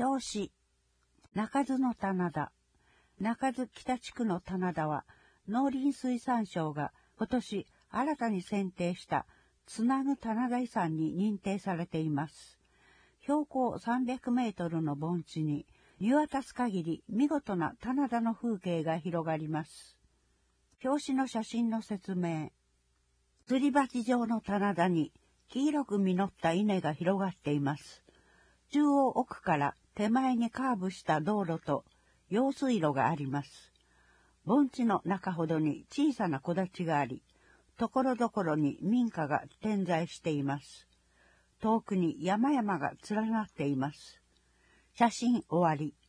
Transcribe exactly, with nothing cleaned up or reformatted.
表紙、中津の棚田。中津北地区の棚田は、農林水産省が今年新たに選定したつなぐ棚田遺産に認定されています。標高さんびゃくメートルの盆地に見渡す限り見事な棚田の風景が広がります。表紙の写真の説明。すり鉢状の棚田に黄色く実った稲が広がっています。中央奥から手前にカーブした道路と用水路があります。盆地の中ほどに小さな木立があり、ところどころに民家が点在しています。遠くに山々が連なっています。写真終わり。